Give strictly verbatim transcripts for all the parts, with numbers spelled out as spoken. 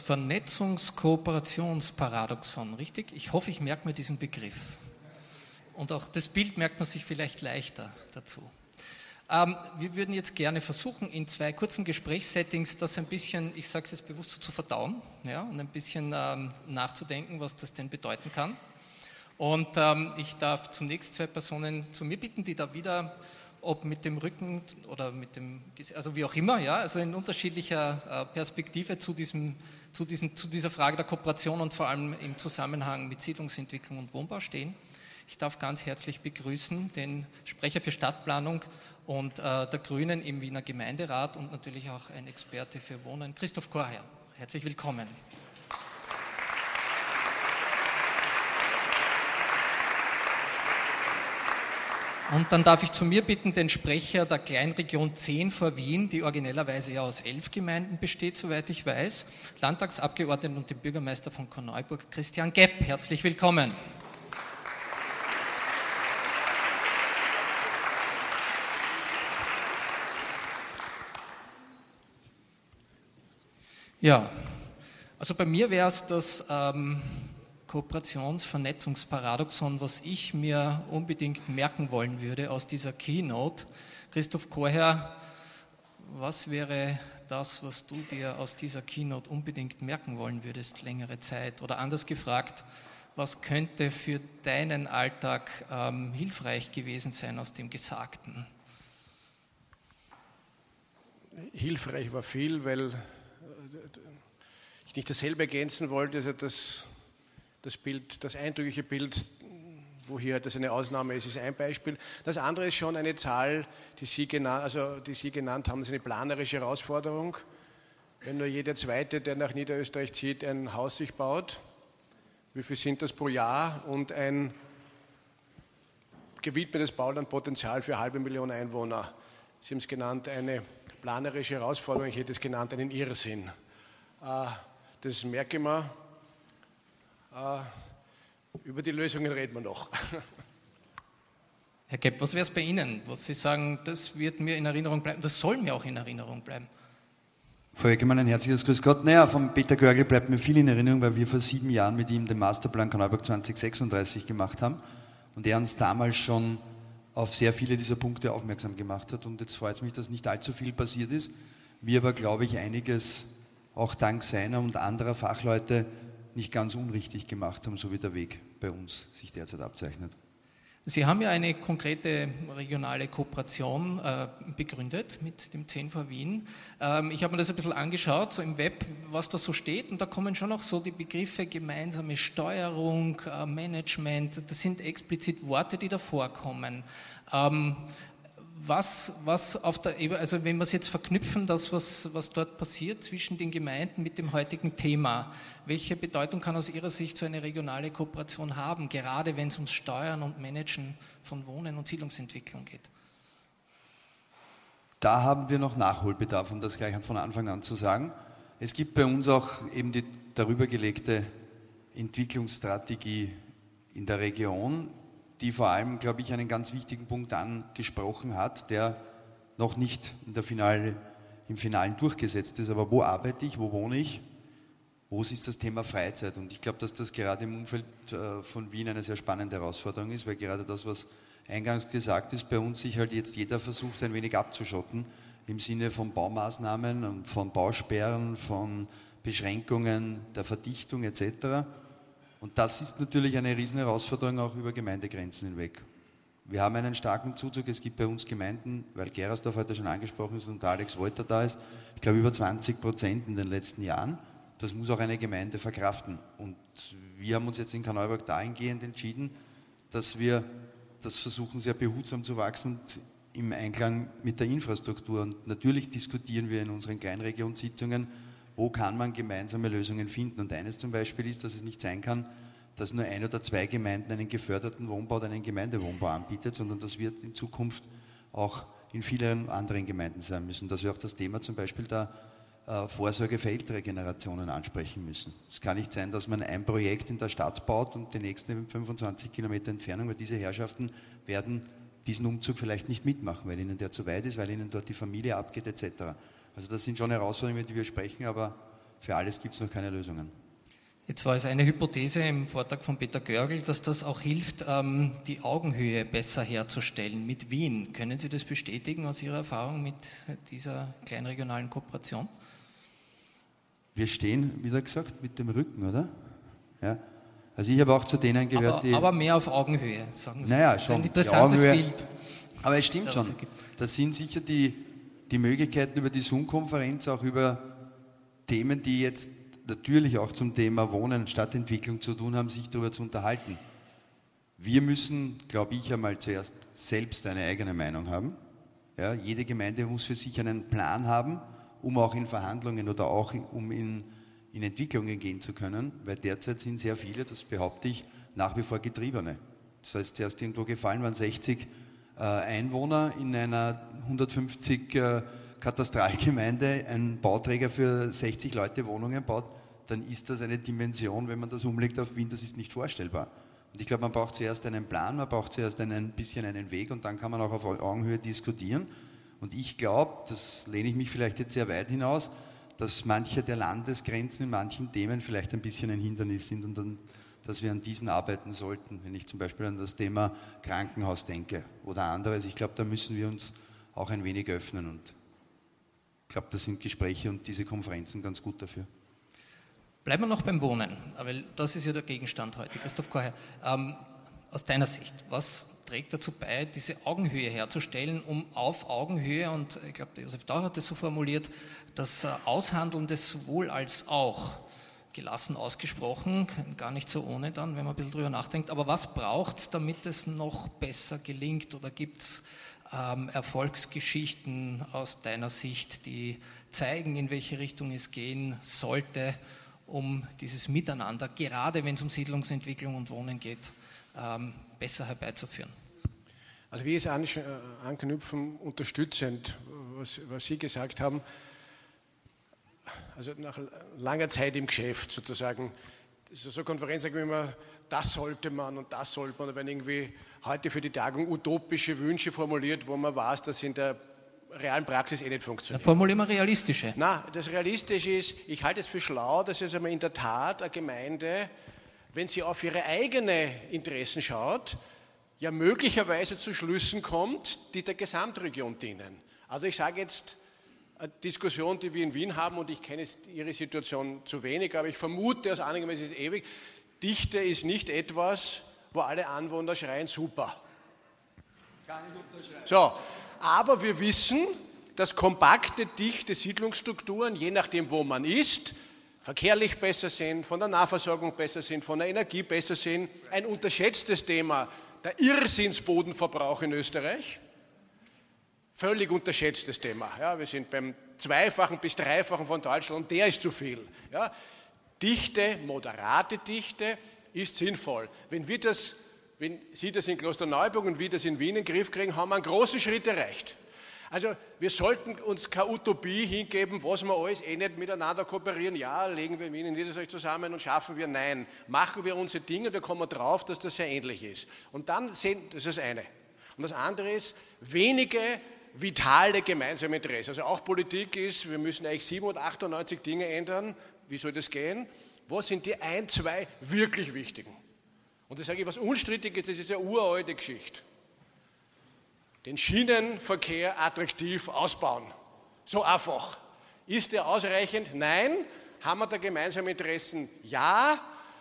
Vernetzungskooperationsparadoxon, richtig? Ich hoffe, ich merke mir diesen Begriff. Und auch das Bild merkt man sich vielleicht leichter dazu. Ähm, wir würden jetzt gerne versuchen, in zwei kurzen Gesprächssettings das ein bisschen, ich sage es jetzt bewusst so, zu verdauen, ja, und ein bisschen ähm, nachzudenken, was das denn bedeuten kann. Und ähm, ich darf zunächst zwei Personen zu mir bitten, die da wieder, ob mit dem Rücken oder mit dem, also wie auch immer, ja, also in unterschiedlicher äh, Perspektive zu, diesem, zu, diesem, zu dieser Frage der Kooperation und vor allem im Zusammenhang mit Siedlungsentwicklung und Wohnbau stehen. Ich darf ganz herzlich begrüßen den Sprecher für Stadtplanung und äh, der Grünen im Wiener Gemeinderat und natürlich auch ein Experte für Wohnen, Christoph Korher. Herzlich willkommen. Und dann darf ich zu mir bitten den Sprecher der Kleinregion zehn vor Wien, die originellerweise ja aus elf Gemeinden besteht, soweit ich weiß, Landtagsabgeordneten und den Bürgermeister von Korneuburg, Christian Gepp. Herzlich willkommen. Ja, also bei mir wäre es das ähm, Kooperationsvernetzungsparadoxon, was ich mir unbedingt merken wollen würde aus dieser Keynote. Christoph Korher, was wäre das, was du dir aus dieser Keynote unbedingt merken wollen würdest, längere Zeit? Oder anders gefragt, was könnte für deinen Alltag ähm, hilfreich gewesen sein aus dem Gesagten? Hilfreich war viel, weil ich nicht dasselbe ergänzen wollte, also das, das Bild, das eindrückliche Bild, wo hier das eine Ausnahme ist, ist ein Beispiel. Das andere ist schon eine Zahl, die Sie genannt, also die Sie genannt haben, das ist eine planerische Herausforderung. Wenn nur jeder Zweite, der nach Niederösterreich zieht, ein Haus sich baut, wie viel sind das pro Jahr und ein gewidmetes Baulandpotenzial für eine halbe Million Einwohner. Sie haben es genannt, eine planerische Herausforderung, ich hätte es genannt, einen Irrsinn. Das merke ich mir. Über die Lösungen reden wir noch. Herr Gepp, was wäre es bei Ihnen, wo Sie sagen, das wird mir in Erinnerung bleiben, das soll mir auch in Erinnerung bleiben? Frau Eckermann, ein herzliches Grüß Gott. Naja, von Peter Görgel bleibt mir viel in Erinnerung, weil wir vor sieben Jahren mit ihm den Masterplan Korneuburg zwanzig sechsunddreißig gemacht haben und er uns damals schon auf sehr viele dieser Punkte aufmerksam gemacht hat. Und jetzt freut es mich, dass nicht allzu viel passiert ist. Wir aber, glaube ich, einiges auch dank seiner und anderer Fachleute nicht ganz unrichtig gemacht haben, so wie der Weg bei uns sich derzeit abzeichnet. Sie haben ja eine konkrete regionale Kooperation äh, begründet mit dem zehn vor Wien. Ähm, ich habe mir das ein bisschen angeschaut, so im Web, was da so steht, und da kommen schon auch so die Begriffe gemeinsame Steuerung, äh, Management, das sind explizit Worte, die da vorkommen. Ähm, Was, was auf der Ebene, also wenn wir es jetzt verknüpfen, das, was, was dort passiert zwischen den Gemeinden mit dem heutigen Thema, welche Bedeutung kann aus Ihrer Sicht so eine regionale Kooperation haben, gerade wenn es ums Steuern und Managen von Wohnen und Siedlungsentwicklung geht? Da haben wir noch Nachholbedarf, um das gleich von Anfang an zu sagen. Es gibt bei uns auch eben die darüber gelegte Entwicklungsstrategie in der Region, die vor allem, glaube ich, einen ganz wichtigen Punkt angesprochen hat, der noch nicht in der Finale, im Finalen durchgesetzt ist. Aber wo arbeite ich, wo wohne ich, wo ist das Thema Freizeit? Und ich glaube, dass das gerade im Umfeld von Wien eine sehr spannende Herausforderung ist, weil gerade das, was eingangs gesagt ist, bei uns sich halt jetzt jeder versucht, ein wenig abzuschotten, im Sinne von Baumaßnahmen und von Bausperren, von Beschränkungen der Verdichtung et cetera. Und das ist natürlich eine riesen Herausforderung auch über Gemeindegrenzen hinweg. Wir haben einen starken Zuzug, es gibt bei uns Gemeinden, weil Gerersdorf heute schon angesprochen ist und der Alex Wolter da ist, ich glaube über zwanzig Prozent in den letzten Jahren. Das muss auch eine Gemeinde verkraften. Und wir haben uns jetzt in Korneuburg dahingehend entschieden, dass wir das versuchen, sehr behutsam zu wachsen und im Einklang mit der Infrastruktur. Und natürlich diskutieren wir in unseren Kleinregionssitzungen, wo kann man gemeinsame Lösungen finden. Und eines zum Beispiel ist, dass es nicht sein kann, dass nur ein oder zwei Gemeinden einen geförderten Wohnbau oder einen Gemeindewohnbau anbietet, sondern das wird in Zukunft auch in vielen anderen Gemeinden sein müssen. Dass wir auch das Thema zum Beispiel der äh, Vorsorge für ältere Generationen ansprechen müssen. Es kann nicht sein, dass man ein Projekt in der Stadt baut und die nächste in fünfundzwanzig Kilometer Entfernung, weil diese Herrschaften werden diesen Umzug vielleicht nicht mitmachen, weil ihnen der zu weit ist, weil ihnen dort die Familie abgeht et cetera. Also das sind schon Herausforderungen, über die wir sprechen, aber für alles gibt es noch keine Lösungen. Jetzt war es eine Hypothese im Vortrag von Peter Görgl, dass das auch hilft, die Augenhöhe besser herzustellen mit Wien. Können Sie das bestätigen aus Ihrer Erfahrung mit dieser kleinregionalen Kooperation? Wir stehen, wie gesagt, mit dem Rücken, oder? Ja. Also ich habe auch zu denen gehört, aber, die... Aber mehr auf Augenhöhe, sagen Sie. Naja, das ist schon. ein interessantes Augenhöhe, Bild. Aber es stimmt schon. Das sind sicher die, die Möglichkeiten über die Zoom-Konferenz, auch über Themen, die jetzt natürlich auch zum Thema Wohnen, Stadtentwicklung zu tun haben, sich darüber zu unterhalten. Wir müssen, glaube ich, einmal zuerst selbst eine eigene Meinung haben. Ja, jede Gemeinde muss für sich einen Plan haben, um auch in Verhandlungen oder auch in, um in, in Entwicklungen gehen zu können, weil derzeit sind sehr viele, das behaupte ich, nach wie vor Getriebene. Das heißt, zuerst irgendwo gefallen waren sechzig äh, Einwohner in einer hundertfünfzig äh, Katastralgemeinde, ein Bauträger für sechzig Leute Wohnungen baut, dann ist das eine Dimension, wenn man das umlegt auf Wien, das ist nicht vorstellbar. Und ich glaube, man braucht zuerst einen Plan, man braucht zuerst ein bisschen einen Weg und dann kann man auch auf Augenhöhe diskutieren. Und ich glaube, das lehne ich mich vielleicht jetzt sehr weit hinaus, dass manche der Landesgrenzen in manchen Themen vielleicht ein bisschen ein Hindernis sind und dann, dass wir an diesen arbeiten sollten, wenn ich zum Beispiel an das Thema Krankenhaus denke oder anderes. Ich glaube, da müssen wir uns auch ein wenig öffnen und ich glaube, das sind Gespräche und diese Konferenzen ganz gut dafür. Bleiben wir noch beim Wohnen, weil das ist ja der Gegenstand heute. Christoph Korher, ähm, aus deiner Sicht, was trägt dazu bei, diese Augenhöhe herzustellen, um auf Augenhöhe, und ich glaube, der Josef Dauer hat das so formuliert, das Aushandeln des sowohl als auch, gelassen ausgesprochen, gar nicht so ohne dann, wenn man ein bisschen drüber nachdenkt, aber was braucht es, damit es noch besser gelingt, oder gibt es ähm, Erfolgsgeschichten aus deiner Sicht, die zeigen, in welche Richtung es gehen sollte, um dieses Miteinander, gerade wenn es um Siedlungsentwicklung und Wohnen geht, ähm, besser herbeizuführen? Also wie es anknüpfen, unterstützend, was, was Sie gesagt haben, also nach langer Zeit im Geschäft sozusagen, so eine Konferenz sagen wir immer, das sollte man und das sollte man, da werden irgendwie heute für die Tagung utopische Wünsche formuliert, wo man weiß, dass in der realen Praxis eh nicht funktioniert. Da formulieren wir realistische. Nein, das Realistische ist, ich halte es für schlau, dass jetzt einmal in der Tat eine Gemeinde, wenn sie auf ihre eigenen Interessen schaut, ja möglicherweise zu Schlüssen kommt, die der Gesamtregion dienen. Also ich sage jetzt, eine Diskussion, die wir in Wien haben, und ich kenne Ihre Situation zu wenig, aber ich vermute aus einigen Weise ewig, Dichte ist nicht etwas, wo alle Anwohner schreien, super. Kann ich unterschreiben. So, aber wir wissen, dass kompakte, dichte Siedlungsstrukturen, je nachdem wo man ist, verkehrlich besser sind, von der Nahversorgung besser sind, von der Energie besser sind. Ein unterschätztes Thema, der Irrsinnsbodenverbrauch in Österreich. Völlig unterschätztes Thema. Ja, wir sind beim Zweifachen bis Dreifachen von Deutschland und der ist zu viel. Ja, Dichte, moderate Dichte ist sinnvoll. Wenn, wir das, wenn Sie das in Klosterneuburg und wir das in Wien in den Griff kriegen, haben wir einen großen Schritt erreicht. Also wir sollten uns keine Utopie hingeben, was wir alles eh nicht miteinander kooperieren. Ja, legen wir Wien in Niederösterreich zusammen und schaffen wir. Nein, machen wir unsere Dinge, wir kommen drauf, dass das sehr ähnlich ist. Und dann sehen, das ist das eine. Und das andere ist, wenige vitale gemeinsame Interessen. Also auch Politik ist, wir müssen eigentlich siebenhundertachtundneunzig Dinge ändern. Wie soll das gehen? Was sind die ein, zwei wirklich wichtigen? Und da sage ich, was unstrittig ist, das ist eine uralte Geschichte. Den Schienenverkehr attraktiv ausbauen. So einfach. Ist der ausreichend? Nein. Haben wir da gemeinsame Interessen? Ja.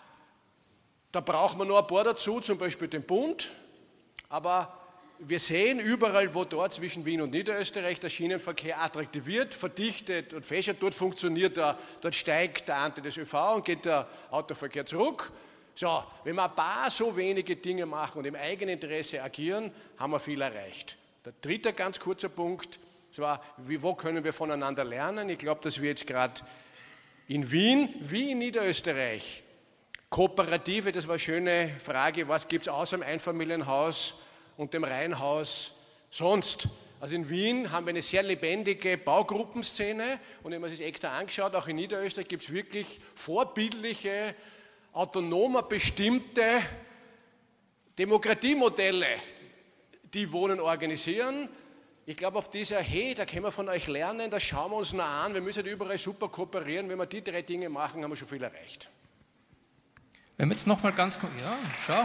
Da braucht man noch ein paar dazu, zum Beispiel den Bund. Aber wir sehen überall, wo dort zwischen Wien und Niederösterreich der Schienenverkehr attraktiviert, verdichtet und fächert, dort funktioniert er, dort steigt der Anteil des ÖV und geht der Autoverkehr zurück. So, wenn wir ein paar so wenige Dinge machen und im eigenen Interesse agieren, haben wir viel erreicht. Der dritte ganz kurzer Punkt, zwar, wie, wo können wir voneinander lernen? Ich glaube, dass wir jetzt gerade in Wien wie in Niederösterreich Kooperative, das war eine schöne Frage, was gibt es außer dem Einfamilienhaus und dem Reihenhaus sonst? Also in Wien haben wir eine sehr lebendige Baugruppenszene und wenn man sich extra angeschaut, auch in Niederösterreich gibt es wirklich vorbildliche, autonomer bestimmte Demokratiemodelle, die Wohnen organisieren. ich glaube, auf dieser, hey, da können wir von euch lernen, das schauen wir uns noch an, wir müssen überall super kooperieren, wenn wir die drei Dinge machen, haben wir schon viel erreicht. Wenn wir jetzt nochmal ganz, ja, schau.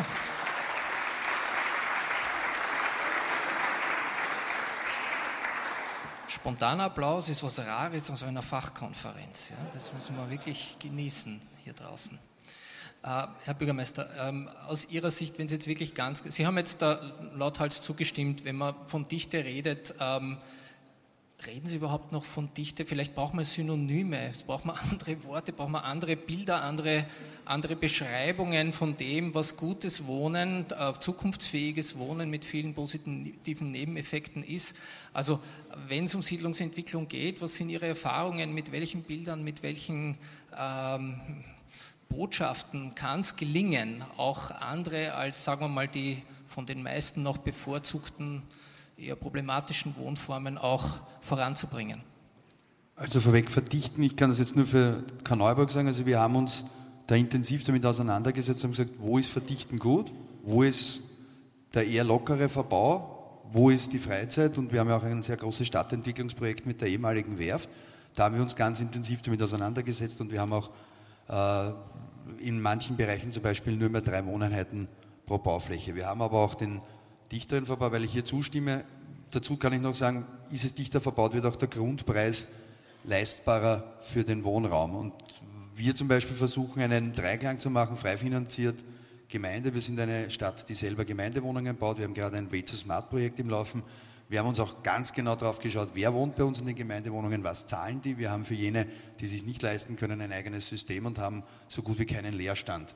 Spontaner Applaus ist was Rares aus einer Fachkonferenz. Ja? Das müssen wir wirklich genießen hier draußen. Äh, Herr Bürgermeister, ähm, aus Ihrer Sicht, wenn Sie jetzt wirklich ganz... Sie haben jetzt da lauthals zugestimmt, wenn man von Dichte redet, ähm, reden Sie überhaupt noch von Dichte? Vielleicht braucht man Synonyme, braucht man andere Worte, braucht man andere Bilder, andere, andere Beschreibungen von dem, was gutes Wohnen, äh, zukunftsfähiges Wohnen mit vielen positiven Nebeneffekten ist. Also wenn es um Siedlungsentwicklung geht, was sind Ihre Erfahrungen, mit welchen Bildern, mit welchen ähm, Botschaften kann es gelingen, auch andere als, sagen wir mal, die von den meisten noch bevorzugten eher problematischen Wohnformen auch voranzubringen? Also vorweg verdichten, ich kann das jetzt nur für Korneuburg sagen, also wir haben uns da intensiv damit auseinandergesetzt und gesagt, wo ist Verdichten gut, wo ist der eher lockere Verbau, wo ist die Freizeit, und wir haben ja auch ein sehr großes Stadtentwicklungsprojekt mit der ehemaligen Werft, da haben wir uns ganz intensiv damit auseinandergesetzt und wir haben auch äh, in manchen Bereichen zum Beispiel nur mehr drei Wohneinheiten pro Baufläche. Wir haben aber auch den dichteren Verbau, weil ich hier zustimme. Dazu kann ich noch sagen, ist es dichter verbaut, wird auch der Grundpreis leistbarer für den Wohnraum. Und wir zum Beispiel versuchen, einen Dreiklang zu machen, frei finanziert, Gemeinde. Wir sind eine Stadt, die selber Gemeindewohnungen baut. Wir haben gerade ein Way to Smart Projekt im Laufen. Wir haben uns auch ganz genau drauf geschaut, wer wohnt bei uns in den Gemeindewohnungen, was zahlen die. Wir haben für jene, die es sich nicht leisten können, ein eigenes System und haben so gut wie keinen Leerstand.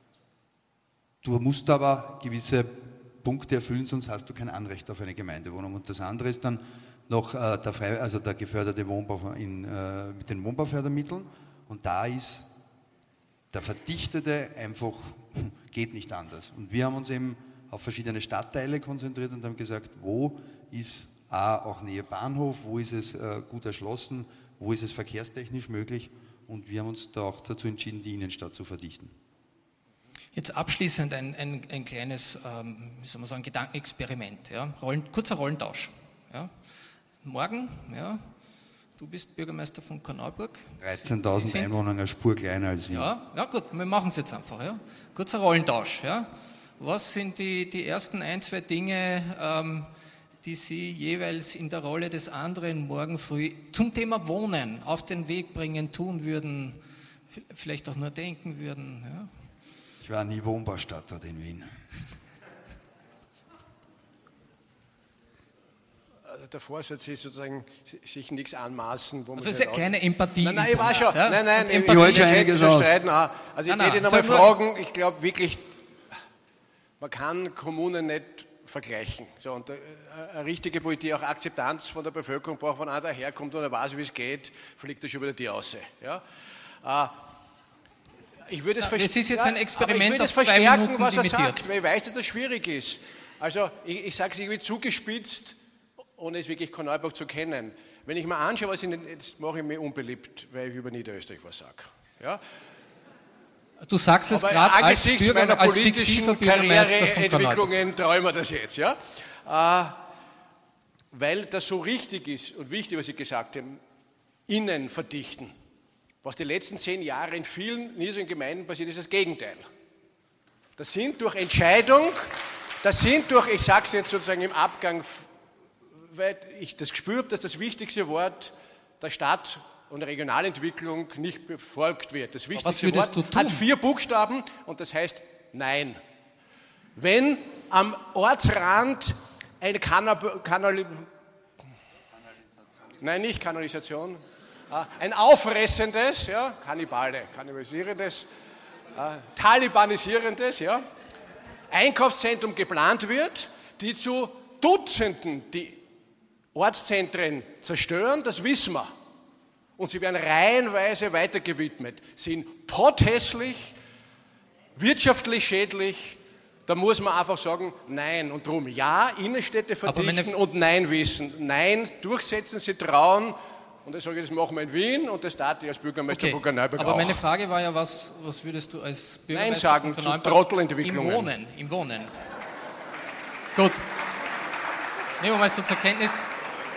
Du musst aber gewisse Punkte erfüllen, sonst hast du kein Anrecht auf eine Gemeindewohnung. Und das andere ist dann noch äh, der, frei, also der geförderte Wohnbau in, äh, mit den Wohnbaufördermitteln. Und da ist der Verdichtete einfach, geht nicht anders. Und wir haben uns eben auf verschiedene Stadtteile konzentriert und haben gesagt, wo ist A, auch Nähe Bahnhof, wo ist es äh, gut erschlossen, wo ist es verkehrstechnisch möglich. Und wir haben uns da auch dazu entschieden, die Innenstadt zu verdichten. Jetzt abschließend ein, ein, ein kleines, ähm, wie soll man sagen, Gedankenexperiment. Ja? Rollen, kurzer Rollentausch. Ja? Morgen, ja, du bist Bürgermeister von Korneuburg. dreizehntausend Einwohner, eine Spur kleiner als wir. Ja, ja gut, wir machen es jetzt einfach. Ja? Kurzer Rollentausch. Ja? Was sind die, die ersten ein, zwei Dinge, ähm, die Sie jeweils in der Rolle des anderen morgen früh zum Thema Wohnen auf den Weg bringen, tun würden, vielleicht auch nur denken würden? Ja? Ich war nie Wohnbaustadtort in Wien. Also der Vorsatz ist sozusagen, sich nichts anmaßen. Wo also man ist eine kleine Empathie. Nein, nein, ich war schon. Ja? Nein, nein, ich wollte schon einiges aus. Also ich nein, würde nein, nochmal fragen, ich glaube wirklich, man kann Kommunen nicht vergleichen. So, und eine richtige Politik, auch Akzeptanz von der Bevölkerung braucht, wenn einer daherkommt und er weiß, wie es geht, fliegt er schon wieder die raus. Ja? Ich würde es ja, es ist jetzt ein Experiment auf zwei verstärken, Minuten was er limitiert. sagt, weil ich weiß, dass das schwierig ist. Also ich, ich sage es irgendwie zugespitzt, ohne es wirklich Korneuburg zu kennen. Wenn ich mir anschaue, was in den, jetzt mache ich mich unbeliebt, weil ich über Niederösterreich was sage. Ja? Du sagst es gerade als, angesichts Bürger, meiner als politischen Karriereentwicklungen träumen das jetzt. Ja? Äh, weil das so richtig ist und wichtig, was ich gesagt habe, innen verdichten. Was die letzten zehn Jahre in vielen niedrigen Gemeinden passiert, ist das Gegenteil. Das sind durch Entscheidung, das sind durch, ich sage es jetzt sozusagen im Abgang, weil ich das gespürt habe, dass das wichtigste Wort der Stadt- und der Regionalentwicklung nicht befolgt wird. Das wichtigste Wort hat vier Buchstaben und das heißt Nein. Wenn am Ortsrand eine Kanal... Kanal Nein, nicht Kanalisation. Ein auffressendes, ja, Kannibale, kannibalisierendes, äh, talibanisierendes, ja, Einkaufszentrum geplant wird, die zu Dutzenden die Ortszentren zerstören, das wissen wir. Und sie werden reihenweise weitergewidmet, sind potthässlich, wirtschaftlich schädlich. Da muss man einfach sagen, nein. Und darum ja, Innenstädte verdichten und nein wissen. Nein, durchsetzen, sie trauen. Und ich sage, das machen wir in Wien und das tat ich als Bürgermeister okay. von Korneuburg auch. Aber meine Frage war ja, was, was würdest du als Bürgermeister Nein sagen von zu Korneuburg Trottelentwicklungen. Im Wohnen, im Wohnen. Gut. Nehmen wir mal so zur Kenntnis.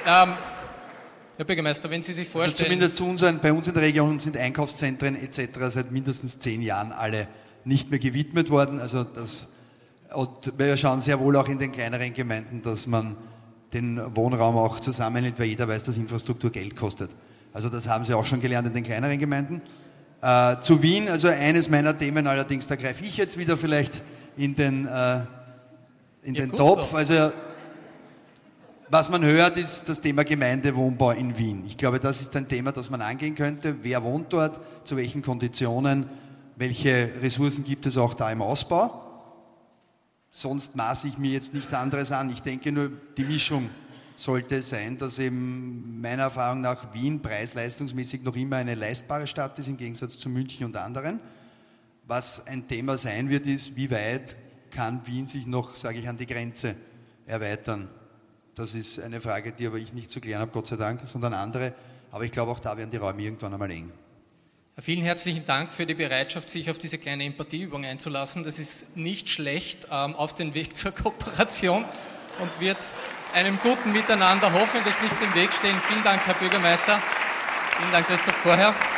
Ähm, Herr Bürgermeister, wenn Sie sich vorstellen... Also zumindest zu unseren, bei uns in der Region sind Einkaufszentren et cetera seit mindestens zehn Jahren alle nicht mehr gewidmet worden. Also das, und wir schauen sehr wohl auch in den kleineren Gemeinden, dass man den Wohnraum auch zusammenhält, weil jeder weiß, dass Infrastruktur Geld kostet. Also das haben Sie auch schon gelernt in den kleineren Gemeinden. Äh, zu Wien, also eines meiner Themen allerdings, da greife ich jetzt wieder vielleicht in den, äh, in ja, den gut, Topf. so. Also was man hört, ist das Thema Gemeindewohnbau in Wien. Ich glaube, das ist ein Thema, das man angehen könnte. Wer wohnt dort, zu welchen Konditionen, welche Ressourcen gibt es auch da im Ausbau? Sonst maße ich mir jetzt nichts anderes an. Ich denke nur, die Mischung sollte es sein, dass eben meiner Erfahrung nach Wien preis-leistungsmäßig noch immer eine leistbare Stadt ist, im Gegensatz zu München und anderen. Was ein Thema sein wird, ist, wie weit kann Wien sich noch, sage ich, an die Grenze erweitern. Das ist eine Frage, die aber ich nicht zu klären habe, Gott sei Dank, sondern andere. Aber ich glaube, auch da werden die Räume irgendwann einmal eng. Vielen herzlichen Dank für die Bereitschaft, sich auf diese kleine Empathieübung einzulassen. Das ist nicht schlecht ähm, auf den Weg zur Kooperation und wird einem guten Miteinander hoffentlich nicht im Weg stehen. Vielen Dank, Herr Bürgermeister. Vielen Dank, Christoph Chorherr.